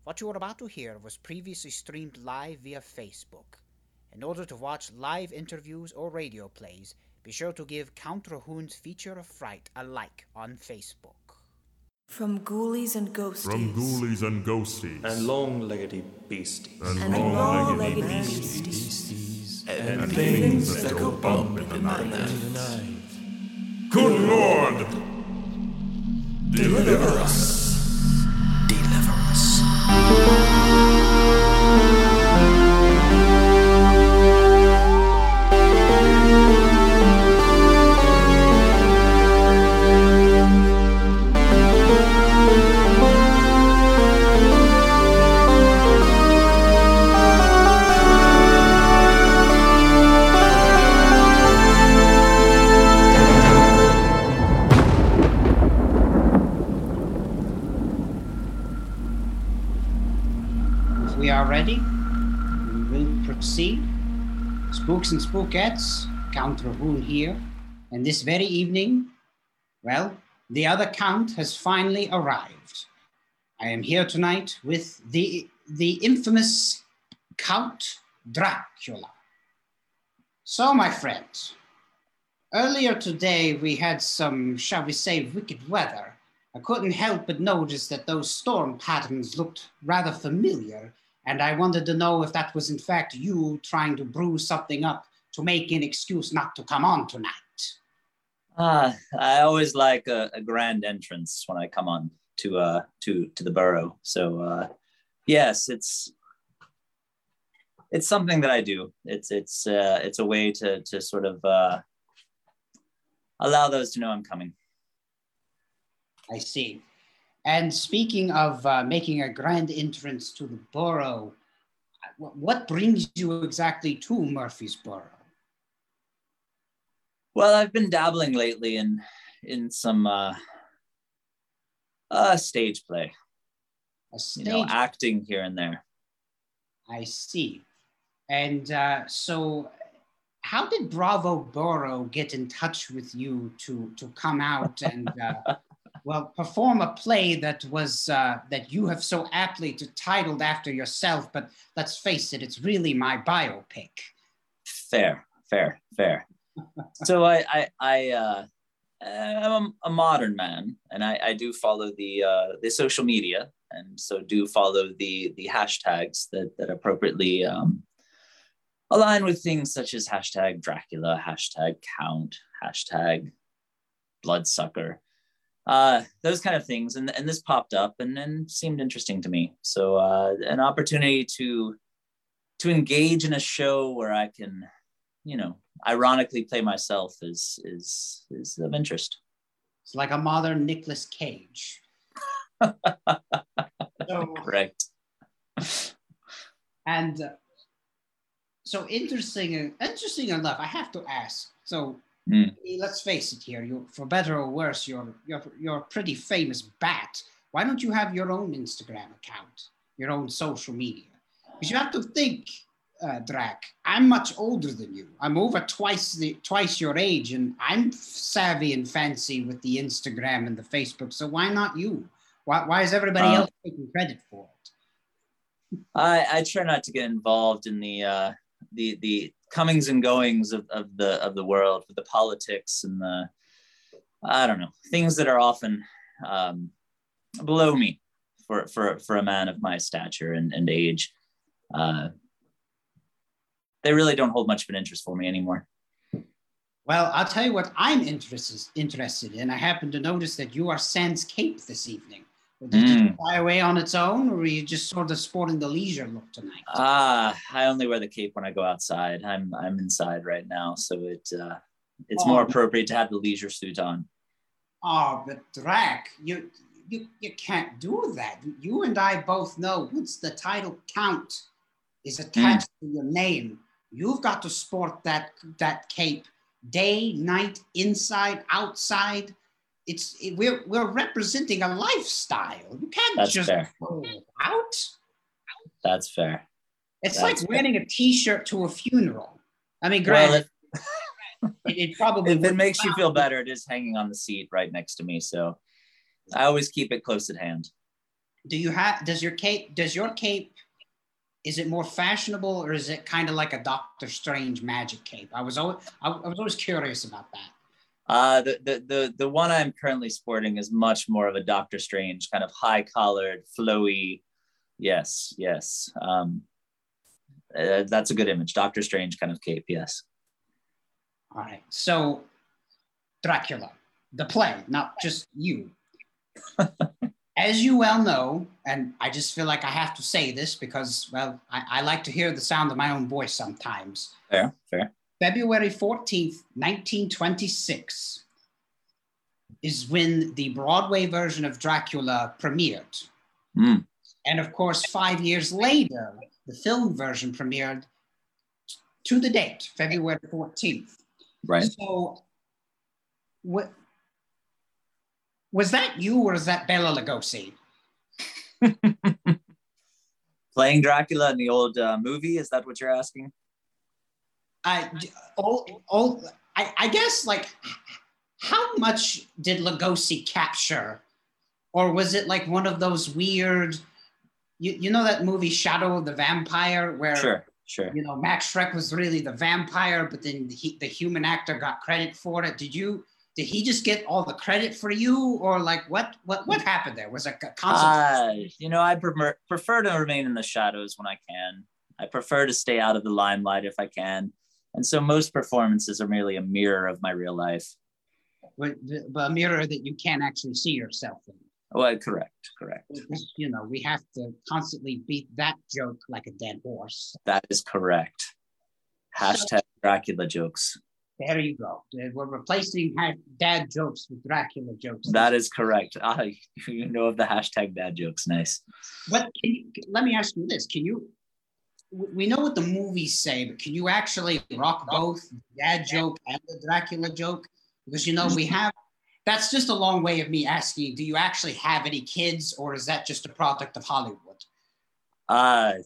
What you are about to hear was previously streamed live via Facebook. In order to watch live interviews or radio plays, be sure to give Count Rahoon's Feature of Fright a like on Facebook. From ghoulies and ghosties. And long-leggedy beasties. And long-legged beasties. And things that go bump in the night. Good Lord! Deliver us! Deliver us. If we are ready, we will proceed. Spooks and Spookettes, Count Rahoon here. And this very evening, well, the other Count has finally arrived. I am here tonight with the infamous Count Dracula. So, my friends, earlier today we had some, shall we say, wicked weather. I couldn't help but notice that those storm patterns looked rather familiar, and I wanted to know if that was in fact you trying to brew something up to make an excuse not to come on tonight. I always like a grand entrance when I come on to the burrow. So yes, it's something that I do. It's a way to sort of allow those to know I'm coming. I see. And speaking of making a grand entrance to the burrow, what brings you exactly to Murfreesboro? Well, I've been dabbling lately in some stage play. A stage? Acting here and there. I see. And so how did Bravo Borough get in touch with you to come out and perform a play that was that you have so aptly titled after yourself? But let's face it, it's really my biopic. Fair. So I'm a modern man, and I do follow the social media, and so do follow the hashtags that appropriately align with things such as hashtag Dracula, hashtag Count, hashtag Bloodsucker, those kind of things. And this popped up and seemed interesting to me. So an opportunity to engage in a show where I can, ironically play myself is of interest. It's like a modern Nicolas Cage. Correct. And so interesting enough, I have to ask. So let's face it here, you, for better or worse, you're a pretty famous bat. Why don't you have your own Instagram account, your own social media? Because you have to think, Drac, I'm much older than you. I'm over twice your age, and I'm savvy and fancy with the Instagram and the Facebook. So why not you? Why is everybody else taking credit for it? I try not to get involved in the comings and goings of the world, with the politics and the, I don't know, things that are often below me for a man of my stature and age. They really don't hold much of an interest for me anymore. Well, I'll tell you what I'm interested in. I happen to notice that you are sans cape this evening. Did you fly away on its own, or were you just sort of sporting the leisure look tonight? I only wear the cape when I go outside. I'm inside right now, so it's more appropriate to have the leisure suit on. Oh, but Drac, you can't do that. You and I both know once the title Count is attached to your name, you've got to sport that cape day, night, inside, outside. We're representing a lifestyle. You can't just go out. That's fair. It's like wearing a T-shirt to a funeral. I mean, granted, it probably if it makes you feel better, it is hanging on the seat right next to me, so I always keep it close at hand. does your cape, is it more fashionable or is it kind of like a Doctor Strange magic cape? I was always curious about that. The one I'm currently sporting is much more of a Doctor Strange kind of high collared, flowy. Yes. That's a good image. Doctor Strange kind of cape. Yes. All right. So Dracula, the play, not just you. As you well know, and I just feel like I have to say this because, well, I like to hear the sound of my own voice sometimes. Fair. February 14th, 1926 is when the Broadway version of Dracula premiered. And of course, 5 years later, the film version premiered to the date, February 14th. Right. So what, was that you or is that Bela Lugosi? Playing Dracula in the old movie? Is that what you're asking? I guess, like, how much did Lugosi capture? Or was it like one of those weird, you know that movie Shadow of the Vampire where Sure. You know, Max Schreck was really the vampire, but then the human actor got credit for it. Did he just get all the credit for you, or like what happened there? Was it a concept? I prefer to remain in the shadows when I can. I prefer to stay out of the limelight if I can, and so most performances are merely a mirror of my real life. But a mirror that you can't actually see yourself in. Well, correct. You know, we have to constantly beat that joke like a dead horse. That is correct. Hashtag Dracula jokes. There you go. We're replacing dad jokes with Dracula jokes. That is correct. You know of the hashtag dad jokes. Nice. But let me ask you this. We know what the movies say, but can you actually rock both the dad joke and the Dracula joke? Because, you know, that's just a long way of me asking, do you actually have any kids, or is that just a product of Hollywood? I'm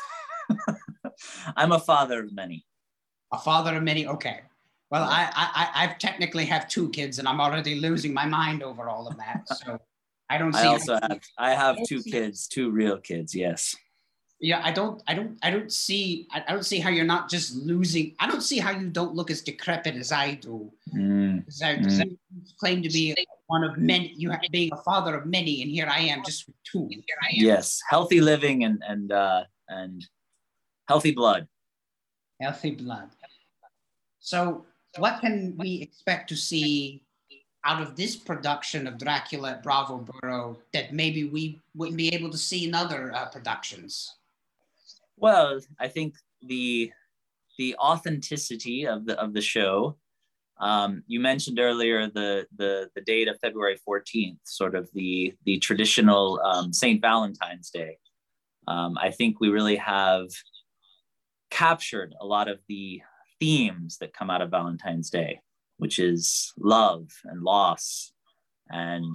a father of many. A father of many? Okay. Well, I technically have 2 kids, and I'm already losing my mind over all of that. So I don't see. I have 2 kids, 2 real kids. Yes. Yeah, I don't see how you're not just losing. I don't see how you don't look as decrepit as I do. Because I claim to be one of many. You being a father of many, and here I am just with 2. Yes, healthy living and healthy blood. Healthy blood. So, what can we expect to see out of this production of Dracula at Bravo Borough that maybe we wouldn't be able to see in other productions? Well, I think the authenticity of the show. You mentioned earlier the date of February 14th, sort of the traditional St. Valentine's Day. I think we really have captured a lot of the themes that come out of Valentine's Day, which is love and loss and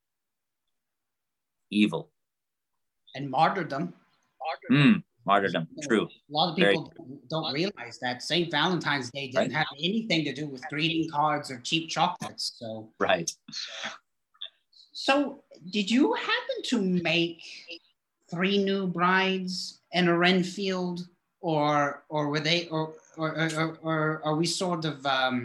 evil. And martyrdom. Martyrdom, true. A lot of people don't realize that St. Valentine's Day didn't have anything to do with greeting cards or cheap chocolates. So right. So did you happen to make 3 New Brides and a Renfield, or were they, or are we sort of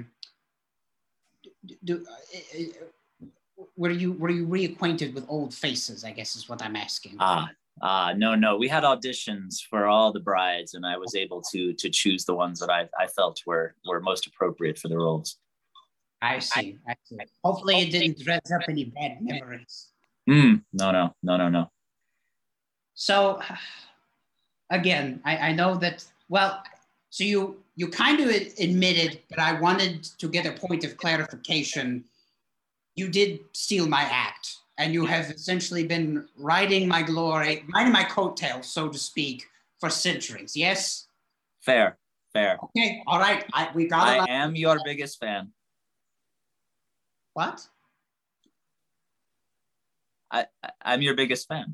were you reacquainted with old faces, I guess is what I'm asking. No. We had auditions for all the brides, and I was able to choose the ones that I felt were most appropriate for the roles. I see. Hopefully it didn't dress up any bad memories. No. So, again, I know that, well, so you kind of admitted, but I wanted to get a point of clarification. You did steal my act, and you have essentially been riding my coattails, so to speak, for centuries, yes? Fair. Okay, all right, I am your biggest fan. What? I'm your biggest fan.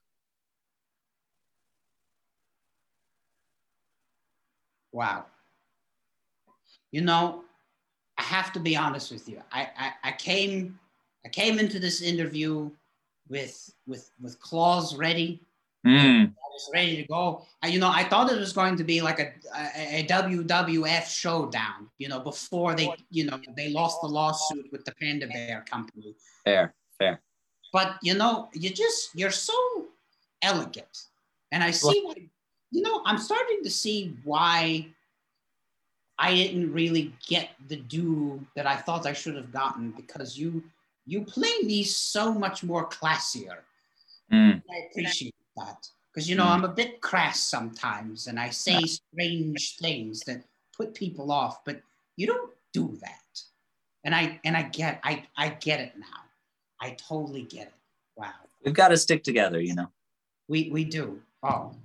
Wow. You know, I have to be honest with you. I came into this interview with claws ready. Mm. I was ready to go. I thought it was going to be like a WWF showdown, before they lost the lawsuit with the Panda Bear Company. Fair. But, you're so elegant. And I see I'm starting to see why I didn't really get the due that I thought I should have gotten, because you play me so much more classier. Mm. I appreciate that, because I'm a bit crass sometimes, and I say strange things that put people off. But you don't do that, and I get it now. I totally get it. Wow, we've got to stick together, We do. Oh,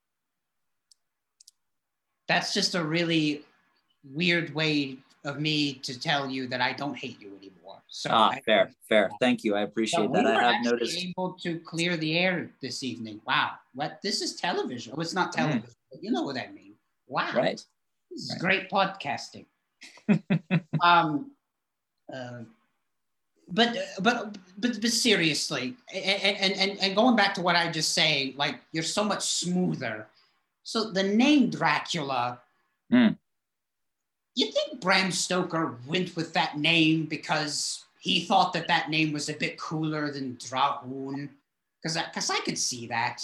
that's just a really weird way of me to tell you that I don't hate you anymore. So fair. Thank you. I appreciate that. I have noticed. Able to clear the air this evening. Wow. What? This is television. Oh, it's not television, but you know what I mean. Wow. Right. This is great podcasting. But seriously, and going back to what I just say, like, you're so much smoother. So the name Dracula. You think Bram Stoker went with that name because he thought that name was a bit cooler than Drahoon? Because I could see that.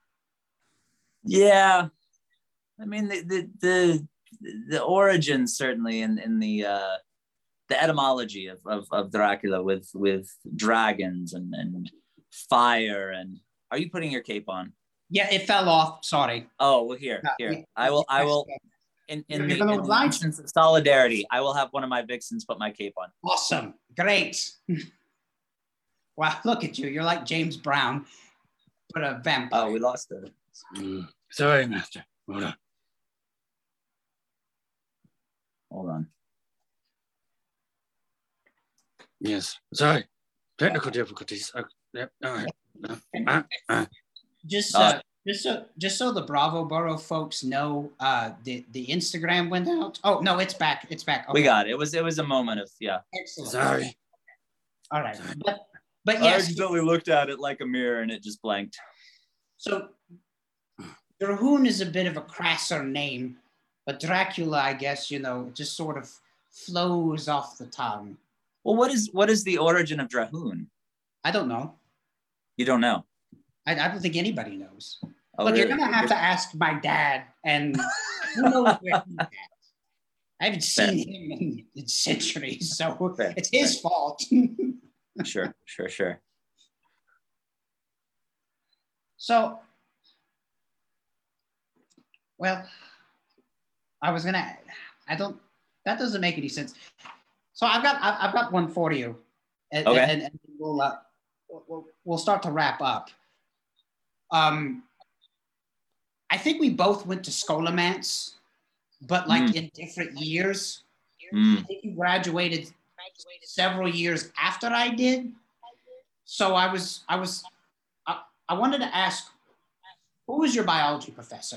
Yeah, I mean the origin certainly in the etymology of Dracula with dragons and fire. And are you putting your cape on? Yeah, it fell off. Sorry. Oh well, here. I will. In the instance of solidarity, I will have one of my vixens put my cape on. Awesome. Great. Wow, look at you. You're like James Brown, but a vampire. Oh, we lost it. Sorry, Master. Hold on. Yes. Sorry. Technical difficulties. Yep. All right. Just so the Bravo Borough folks know, the Instagram went out. Oh no, it's back. It's back. Okay. We got it. It was a moment of Excellent. Sorry. All right, but yes. I accidentally looked at it like a mirror and it just blanked. So Drahoon is a bit of a crasser name, but Dracula, I guess, just sort of flows off the tongue. Well, what is the origin of Drahoon? I don't know. You don't know? I don't think anybody knows. Oh, Look, really? you're gonna have to ask my dad, and who knows where he's at. I haven't seen him in centuries, so it's his fault. Sure. So, well, that doesn't make any sense. So I've got one for you, and we'll start to wrap up. I think we both went to Scholomance, but like in different years. I think you graduated several years after I did. So I wanted to ask, who was your biology professor?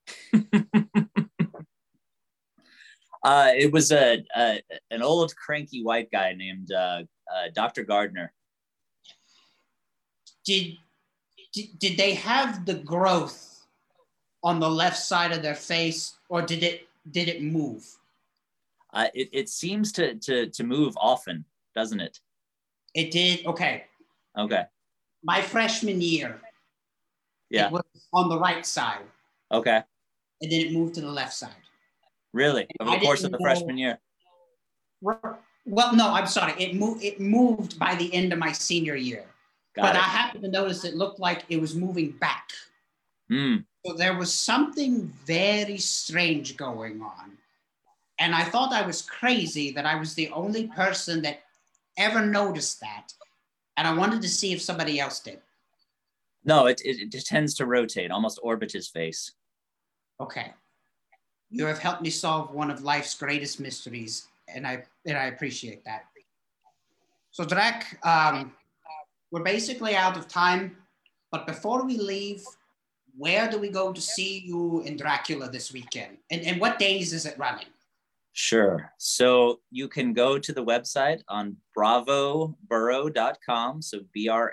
It was an old cranky white guy named Dr. Gardner. Did they have the growth on the left side of their face, or did it move? It seems to move often, doesn't it? It did. Okay. My freshman year, it was on the right side. Okay. And then it moved to the left side. Really? Over the course of the freshman year? Well, no, I'm sorry. It moved by the end of my senior year. But I happened to notice it looked like it was moving back. So there was something very strange going on. And I thought I was crazy that I was the only person that ever noticed that. And I wanted to see if somebody else did. No, it tends to rotate, almost orbit his face. Okay. You have helped me solve one of life's greatest mysteries, and I appreciate that. So Drac, we're basically out of time, but before we leave, where do we go to see you in Dracula this weekend? And what days is it running? Sure. So you can go to the website on bravoboro.com. So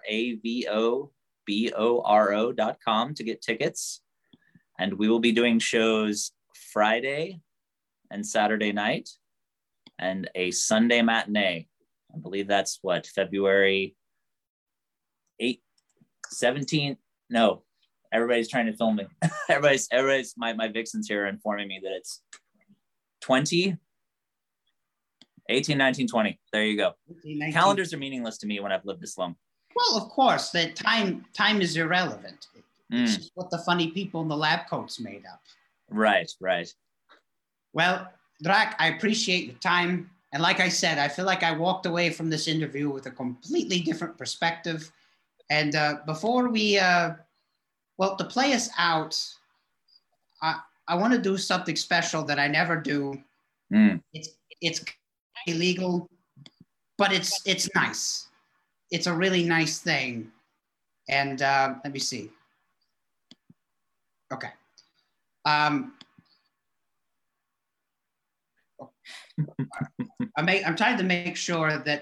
BRAVOBORO.com to get tickets. And we will be doing shows Friday and Saturday night and a Sunday matinee. I believe that's what, February 8th, 17th? No, everybody's trying to film me. everybody's my vixens here are informing me that it's 20, 18, 19, 20. There you go. 18, calendars are meaningless to me when I've lived this long. Well, of course, the time is irrelevant. It's just what the funny people in the lab coats made up. Right. Well, Drac, I appreciate your time. And like I said, I feel like I walked away from this interview with a completely different perspective. And before we, to play us out, I want to do something special that I never do. It's illegal, but it's nice. It's a really nice thing. And let me see. Okay. I'm trying to make sure that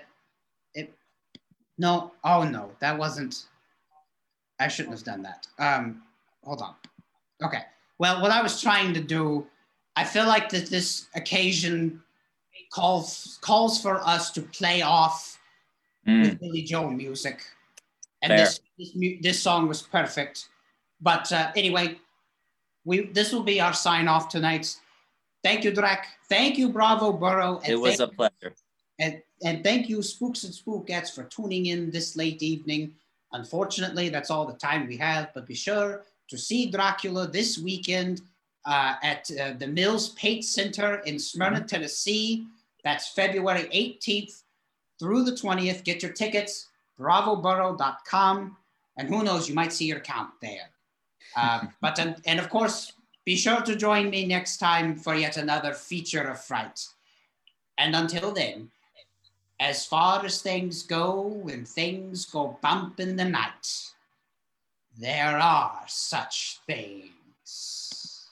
no, that wasn't, I shouldn't have done that. Hold on. Okay. Well, what I was trying to do, I feel like that this occasion calls for us to play off with Billy Joel music. And this song was perfect. But anyway, this will be our sign off tonight. Thank you, Drac. Thank you, Bravo Boro. It was a pleasure. And thank you, Spooks and Spookettes, for tuning in this late evening. Unfortunately, that's all the time we have, but be sure to see Dracula this weekend at the Mills Pate Center in Smyrna, Tennessee. That's February 18th through the 20th. Get your tickets, bravoboro.com, and who knows, you might see your account there. And of course, be sure to join me next time for yet another feature of fright. And until then, as far as things go, when things go bump in the night, there are such things.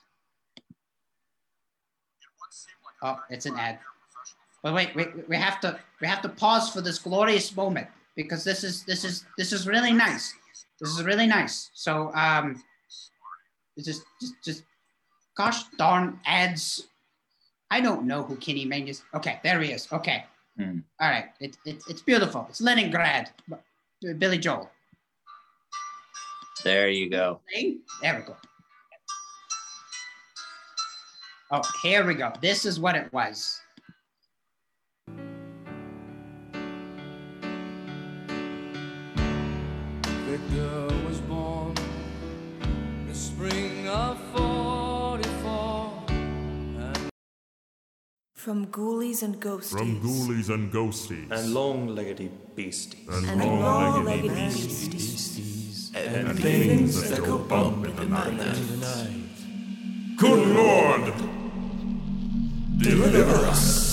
Oh, it's an ad. But wait, we have to pause for this glorious moment because this is really nice. This is really nice. So just gosh darn ads. I don't know who Kenny Mayne is. Okay, there he is. Okay. All right. It's beautiful. It's Leningrad. Billy Joel. There you go. There we go. Oh, here we go. This is what it was. The girl was born in the spring of 44. From Ghoulies and Ghosties. From Ghoulies and Ghosties. And long-leggedy beasties. And long-leggedy beasties. And things that go bump in the night. Good Lord! Deliver us.